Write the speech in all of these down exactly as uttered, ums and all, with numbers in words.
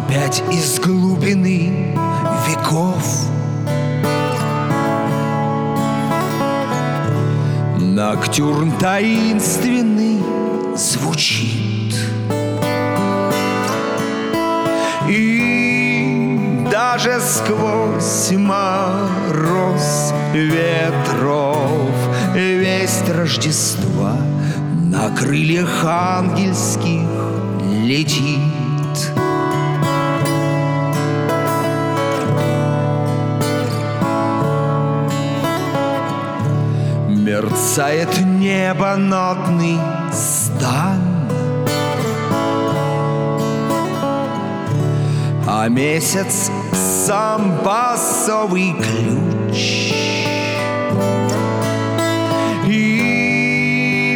опять из глубины веков. Ноктюрн таинственный звучит, и даже сквозь мороз ветров весть Рождества на крыльях ангельских летит. Мерцает небо нотный стан, а месяц сам басовый ключ. И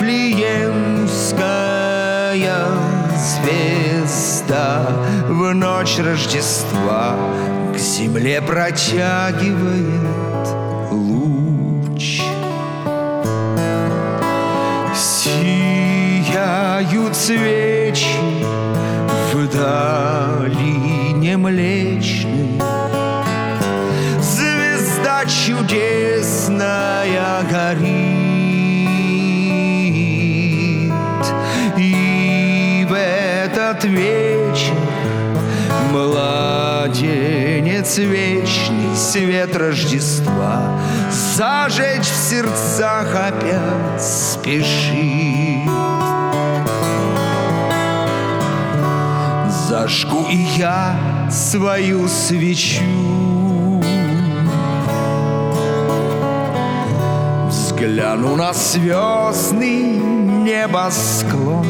вифлеемская звезда в ночь Рождества к земле протягивает луч. Сияют свечи в долине Млечной, звезда чудесная горит. И в этот вечер младенец вечный, свет Рождества зажечь в сердцах опять спешит. Зажгу и я свою свечу, взгляну на звездный небосклон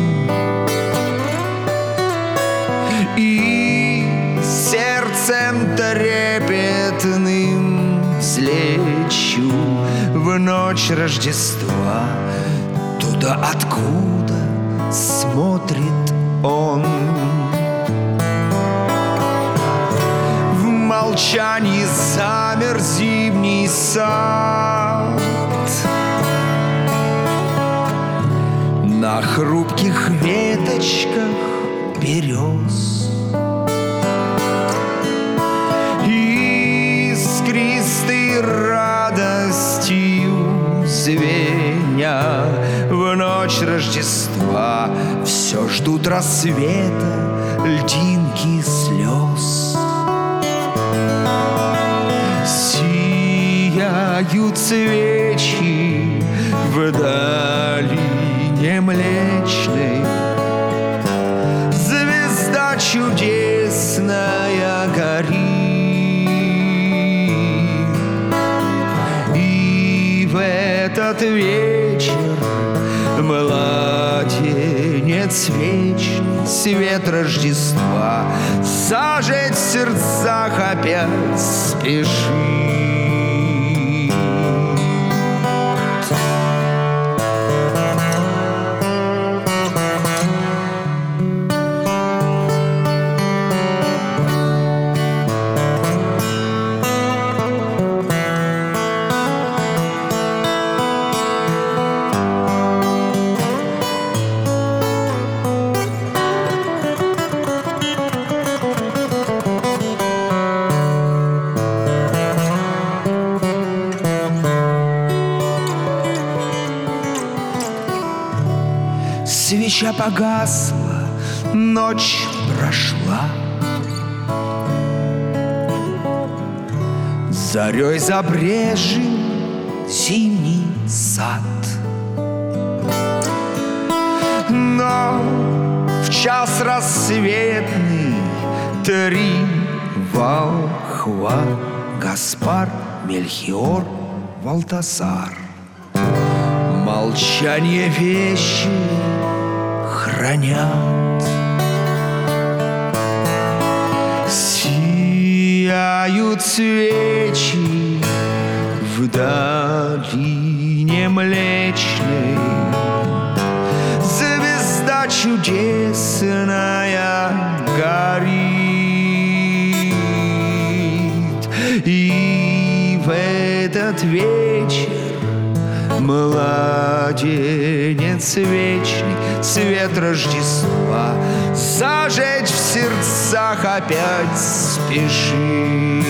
и сердцем трепетным взлечу в ночь Рождества туда, откуда смотрит он. В молчании замер зимний сад, на хрупких веточках берез искристой радостью звеня в ночь Рождества все ждут рассвета льдинки слез. Сияют свечи в долине Млечной, звезда чудесная горит. И в этот вечер младенец вечный, свет Рождества зажечь в сердцах опять спешит. Свеча погасла, ночь прошла, зарей забрежил зимний сад. Но в час рассветный три волхва — Гаспар, Мельхиор, Валтасар — молчание вещи хранят. Сияют свечи в долине Млечной, звезда чудесная горит. И в этот вечер младенец вечный, свет Рождества зажечь в сердцах опять спешит.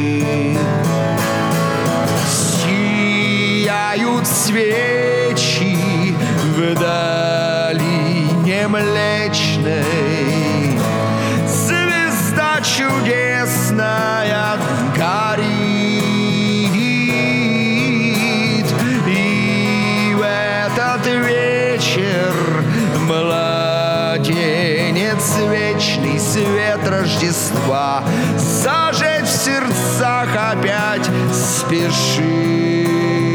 Сияют свечи в долине Млечной, звезда чудесная горит, и в этот вечер младенец вечный, свет Рождества зажечь в сердцах опять спешит.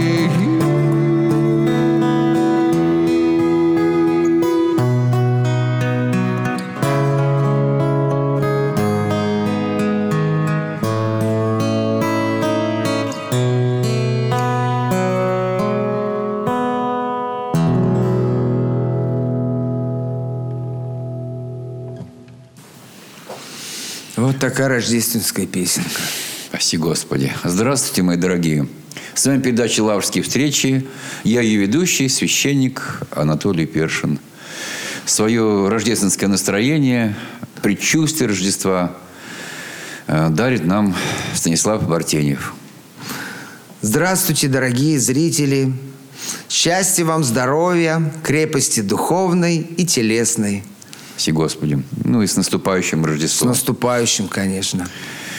Вот такая рождественская песенка. Спаси Господи. Здравствуйте, мои дорогие. С вами передача «Лаврские встречи». Я ее ведущий, священник Анатолий Першин. Свое рождественское настроение, предчувствие Рождества дарит нам Станислав Бартенев. Здравствуйте, дорогие зрители. Счастья вам, здоровья, крепости духовной и телесной. Спаси Господи. Ну и с наступающим С Рождеством. наступающим, конечно.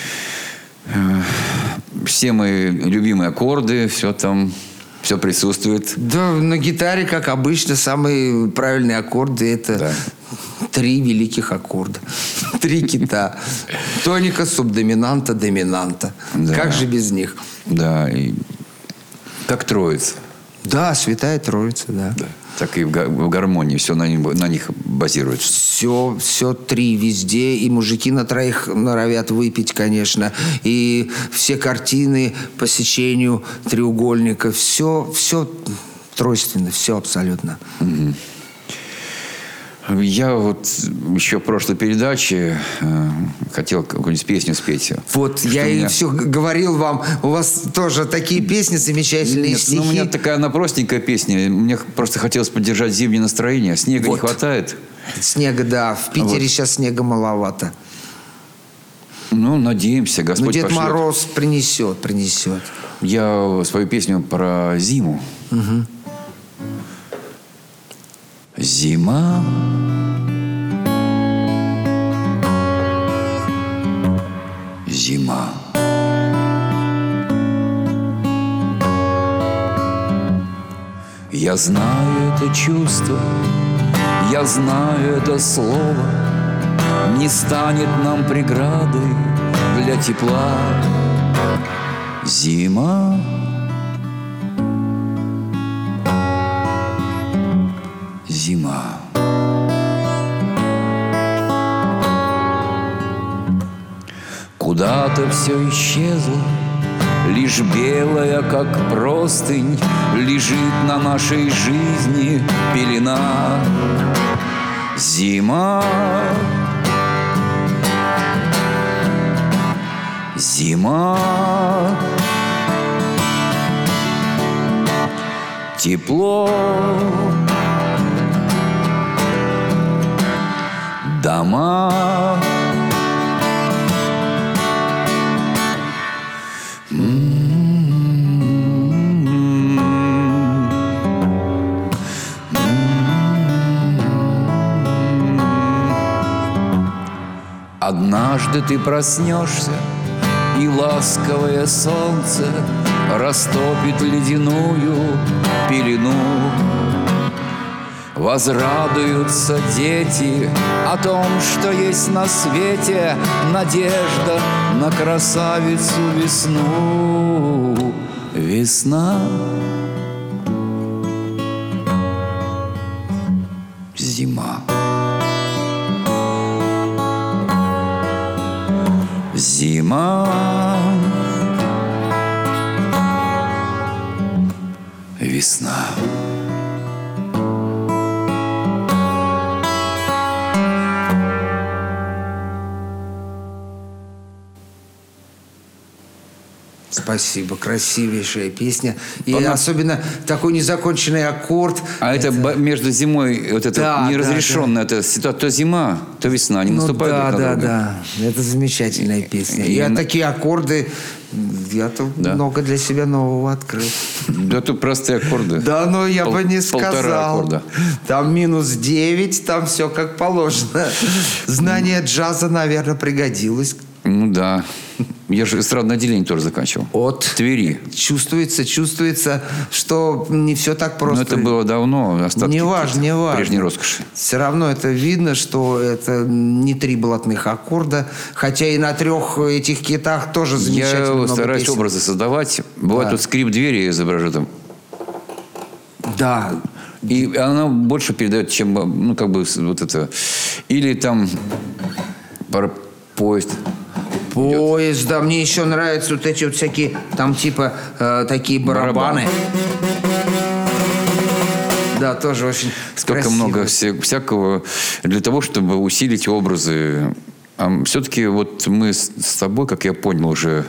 Все мои любимые аккорды, все там, все присутствует. Да, на гитаре, как обычно, самые правильные аккорды – это Да. три великих аккорда. Три кита. Тоника, субдоминанта, доминанта. Да. Как же без них? Да, и как троица. Да, Святая Троица, да. Да. Так и в га- в гармонии все на, них- на них базируется. Все, все три везде. И мужики на троих норовят выпить, конечно. И все картины по сечению треугольника. Все, все тройственно, все абсолютно. Я вот еще в прошлой передаче э, хотел какую-нибудь песню спеть. Вот, Что я у и меня- все говорил вам. У вас тоже такие песни замечательные, Нет, стихи. ну, у меня такая она простенькая песня. Мне просто хотелось поддержать зимнее настроение. Снега не Вот. хватает. Снега, да. В Питере Вот. сейчас снега маловато. Ну, надеемся, Но Господь Дед пошлет. Мороз принесет, принесет. Я свою песню про зиму. Зима. Зима. Я знаю это чувство, я знаю это слово. Не станет нам преградой для тепла. Зима. Зима. Куда-то все исчезло, лишь белая, как простынь, лежит на нашей жизни пелена. Зима. Зима. Тепло. Дома. Однажды ты проснешься, и ласковое солнце растопит ледяную пелену. Возрадуются дети о том, что есть на свете надежда на красавицу весну. Весна. Зима. Зима. Весна. спасибо. Красивейшая песня. И Она... особенно такой незаконченный аккорд. А это, это между зимой, вот это да, неразрешенная, да, да. Это ситуация, то зима, то весна, они ну, наступают да, друг на да, друга. да. Это замечательная песня. И, я и... такие аккорды, я-то да. много для себя нового открыл. Да, тут простые аккорды. Да, но я Пол, бы не сказал. Полтора аккорда. Там минус девять, там все как положено. Знание джаза, наверное, пригодилось. Ну да. Я же эстрадное отделение тоже заканчивал. От в Твери. Чувствуется, чувствуется, что не все так просто. Но это было давно, остатки не важно, не важно. прежней роскоши. Все равно это видно, что это не три блатных аккорда, хотя и на трех этих китах тоже замечательно Я много стараюсь песен. образы создавать. Бывает, да. тут скрип двери изображу там. Да. И она больше передает, чем, ну, как бы, вот это. Или там пар, поезд. Поезд, идет. Да, мне еще нравятся вот эти вот всякие, там типа э, такие барабаны. Барабан. Да, тоже очень Столько красиво. много вся, всякого для того, чтобы усилить образы. А все-таки вот мы с, с тобой, как я понял уже,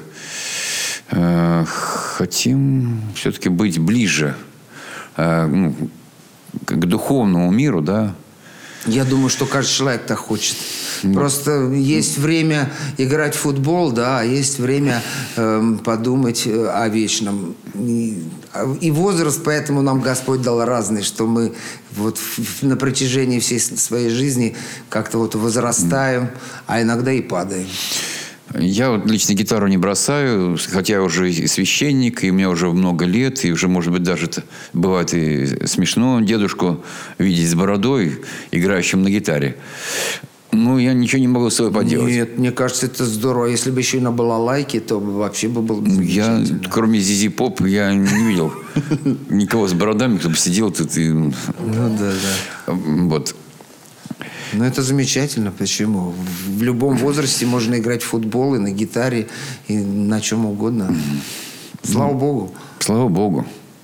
э, хотим все-таки быть ближе э, ну, к духовному миру, да? Я думаю, что каждый человек так хочет. Просто есть время играть в футбол, да, а есть время э, подумать о вечном. И, и возраст, поэтому нам Господь дал разный, что мы вот в, на протяжении всей своей жизни как-то вот возрастаем, а иногда и падаем. Я вот лично гитару не бросаю, хотя я уже и священник, и у меня уже много лет, и уже, может быть, даже это бывает и смешно дедушку видеть с бородой, играющим на гитаре. Ну, я ничего не могу с собой поделать. Нет, мне кажется, это здорово. Если бы еще и на балалайке, то вообще бы было бы я, кроме Зизи Поп, я не видел никого с бородами, кто бы сидел тут и... Ну, да, да. Вот. Ну, это замечательно. Почему? В любом возрасте можно играть в футбол и на гитаре, и на чем угодно. Слава Богу. Слава Богу.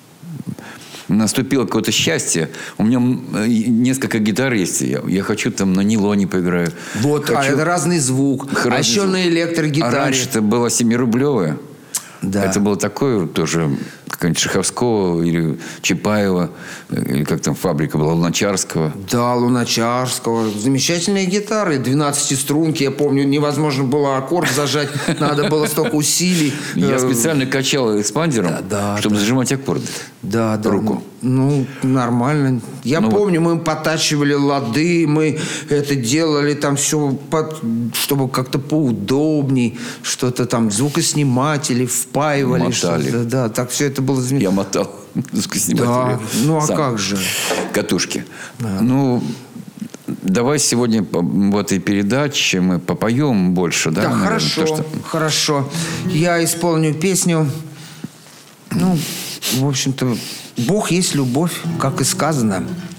Наступило какое-то счастье. У меня несколько гитар есть. Я, я хочу там на нилоне поиграю. Вот, хочу... а это разный звук. Разный а еще звук. на электрогитаре. А раньше это было семирублевое. Да. Это было такое тоже, какая-нибудь Чеховского или Чапаева, или как там фабрика была, Луначарского. Да, Луначарского. Замечательные гитары, двенадцатиструнки. Я помню, невозможно было аккорд зажать, надо было столько усилий. Я специально качал экспандером, да, да, чтобы да. зажимать аккорды. Да, да. Руку. Ну, нормально. Я ну, помню, вот. мы потачивали лады, мы это делали там все, под, чтобы как-то поудобней, что-то там, звукосниматели впаивали. Что-то, да, так все это было замечательно. Я мотал звукосниматели. Да, ну а сам. как же? Катушки. Да. Ну, давай сегодня в этой передаче мы попоем больше, да? Да, наверное, хорошо, то, что... хорошо. Я исполню песню, ну, в общем-то, Бог есть любовь, как и сказано.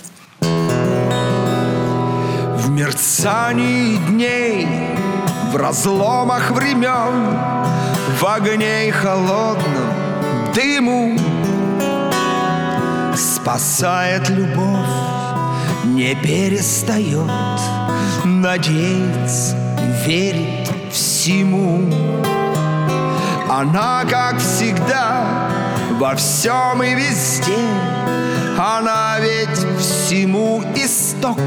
В мерцании дней, в разломах времен, в огне и холодном дыму спасает любовь, не перестает надеяться, верит всему. Она, как всегда, во всем и везде, она ведь всему исток.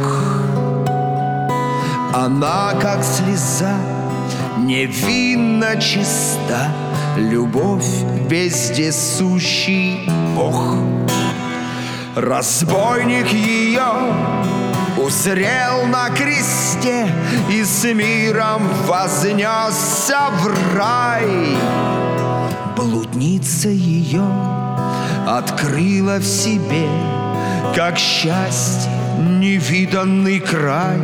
Она, как слеза, невинно чиста, любовь вездесущий Бог. Разбойник ее узрел на кресте и с миром вознесся в рай. Блудница ее открыла в себе, как счастье, невиданный край.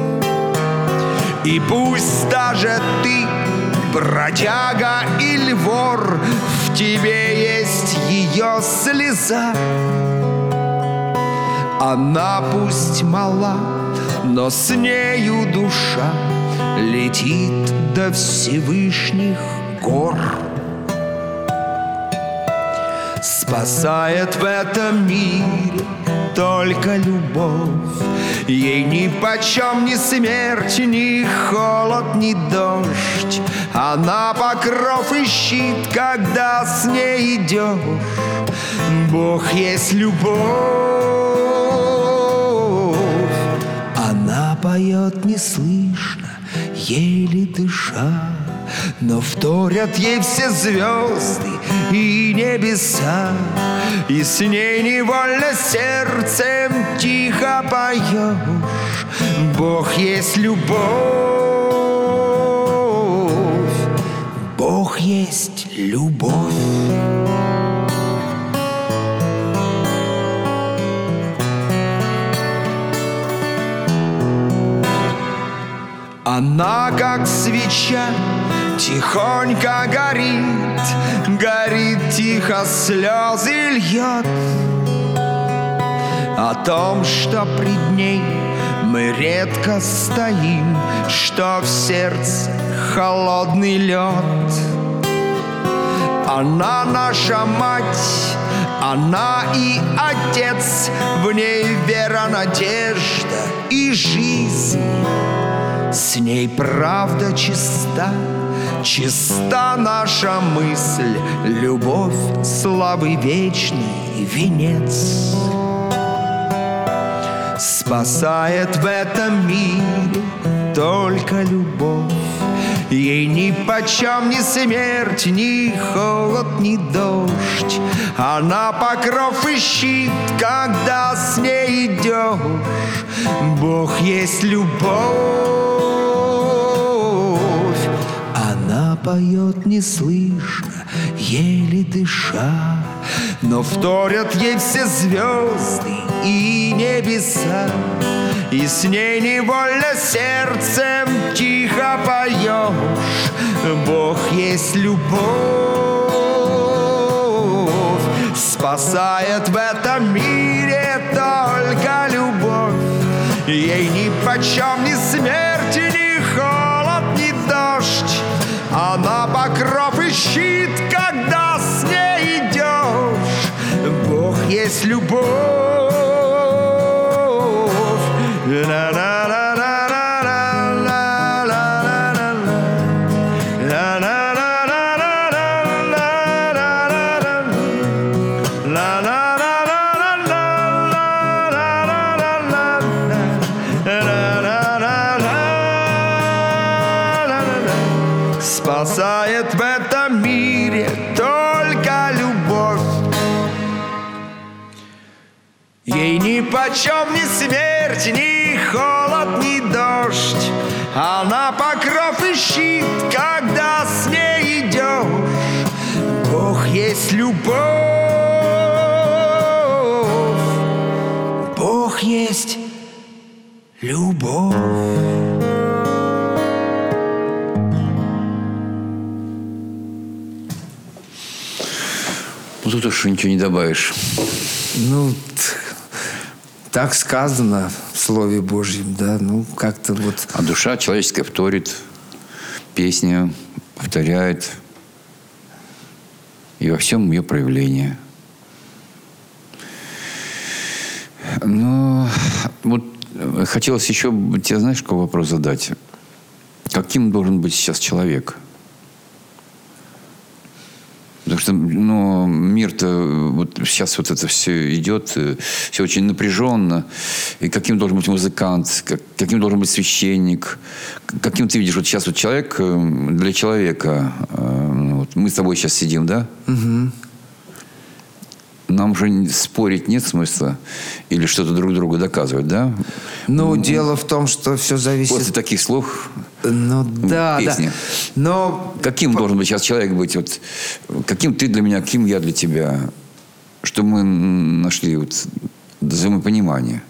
И пусть даже ты, бродяга или вор, в тебе есть ее слеза. Она пусть мала, но с нею душа летит до Всевышних гор. Спасает в этом мире только любовь. Ей нипочем ни смерть, ни холод, ни дождь. Она покров и щит, когда с ней идешь. Бог есть любовь. Она поет неслышно, еле дыша, но вторят ей все звезды и небеса. И с ней невольно сердцем тихо поешь. Бог есть любовь. Бог есть любовь. Она, как свеча, тихонько горит, горит тихо, слезы льет о том, что пред ней мы редко стоим, что в сердце холодный лед. Она наша мать, она и отец, в ней вера, надежда и жизнь. С ней правда чиста, чиста наша мысль, любовь, славы вечный венец. Спасает в этом мире только любовь. Ей нипочем ни смерть, ни холод, ни дождь. Она покров и щит, когда с ней идешь. Бог есть любовь. Она поет неслышно, еле дыша, но вторят ей все звезды и небеса. И с ней невольно сердцем тихо поешь. Бог есть любовь. Спасает в этом мире только любовь. Ей нипочем ни смерть, ни холод, ни дождь. Она покров и щит, когда с ней идешь. Бог есть любовь. Спасает в этом мире только любовь. Ей нипочем ни смерть, ни холод, ни дождь. Она покров и щит, когда с ней идешь. Бог есть любовь. Бог есть любовь. Ну, тут уж ничего не добавишь. Ну, так сказано в Слове Божьем, да, ну, как-то вот... А душа человеческая вторит, песня повторяет, и во всем ее проявление. Но вот хотелось еще тебе, знаешь, какой вопрос задать? Каким должен быть сейчас человек? Потому что ну, мир-то вот сейчас вот это все идет, все очень напряженно. И каким должен быть музыкант, как, каким должен быть священник, каким ты видишь вот сейчас вот человек для человека. Вот мы с тобой сейчас сидим, да? Угу. Нам же спорить нет смысла или что-то друг другу доказывать, да? Ну, дело в том, что все зависит... После таких слов ну, да, песни. Да. Но... Каким по... должен быть сейчас человек быть? Вот, каким ты для меня, каким я для тебя? Чтобы мы нашли вот взаимопонимание.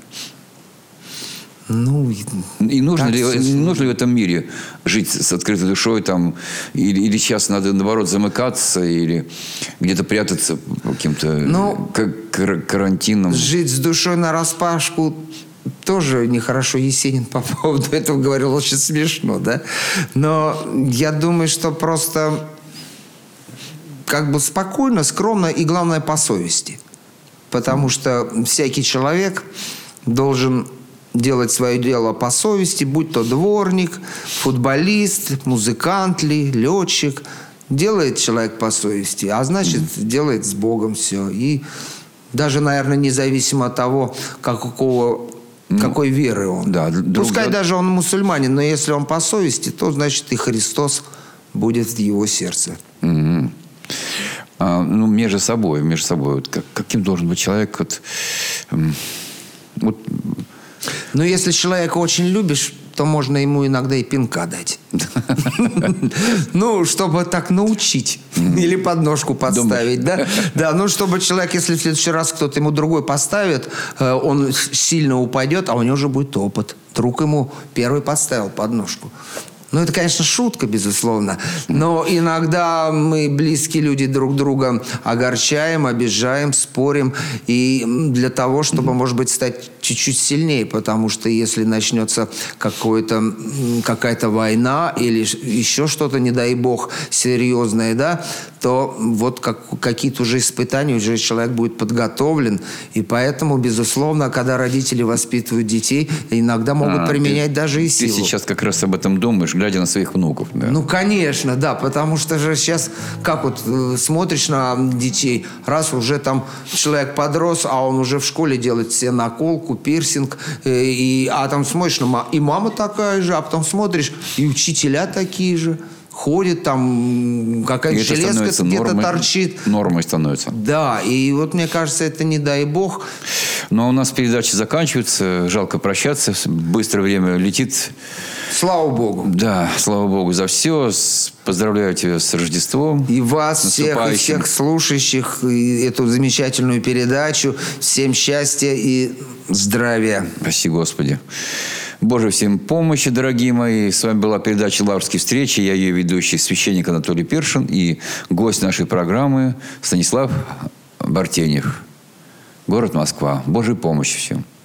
Ну, и нужно ли, нужно ли в этом мире жить с открытой душой там, или, или сейчас надо наоборот замыкаться или где-то прятаться по каким-то ну, кар- карантинам? Жить с душой нараспашку тоже нехорошо. Есенин по поводу этого говорил очень смешно, да? Но я думаю, что просто как бы спокойно, скромно и, главное, по совести. Потому что всякий человек должен делать свое дело по совести, будь то дворник, футболист, музыкант ли, летчик. Делает человек по совести, а значит, mm. делает с Богом все. И даже, наверное, независимо от того, какого, ну, какой веры он. Да, Пускай друг... даже он мусульманин, но если он по совести, то, значит, и Христос будет в его сердце. Mm-hmm. А, ну, между собой, между собой, вот как, каким должен быть человек, вот, вот... Ну, если человека очень любишь, то можно ему иногда и пинка дать. Ну, чтобы так научить. Или подножку подставить, да? Да, ну, чтобы человек, если в следующий раз кто-то ему другой поставит, он сильно упадет, а у него уже будет опыт. Друг ему первый поставил подножку. Ну, это, конечно, шутка, безусловно. Но иногда мы, близкие люди, друг друга огорчаем, обижаем, спорим. И для того, чтобы, может быть, стать чуть-чуть сильнее. Потому что если начнется какое-то, какая-то война или еще что-то, не дай бог, серьезное, да, то вот как, какие-то уже испытания, уже человек будет подготовлен. И поэтому, безусловно, когда родители воспитывают детей, иногда могут а, применять ты, даже и силу. Ты сейчас как раз об этом думаешь, глядя на своих внуков. Да? Ну, конечно, да, потому что же сейчас, как вот э, смотришь на детей, раз уже там человек подрос, а он уже в школе делает себе наколку, пирсинг, э, и, а там смотришь, на, и мама такая же, а потом смотришь, и учителя такие же. Ходит там, какая-то железка где-то торчит. Нормой становится. Да, и вот мне кажется, это не дай бог. Но у нас передача заканчивается, жалко прощаться, быстро время летит. Слава Богу. Да, слава Богу за все. Поздравляю тебя с Рождеством. И вас всех, и всех слушающих, и эту замечательную передачу. Всем счастья и здравия. Спасибо, Господи. Боже, всем помощи, дорогие мои. С вами была передача «Лаврские встречи». Я ее ведущий, священник Анатолий Першин, и гость нашей программы Станислав Бартенев. Город Москва. Божьей помощи всем.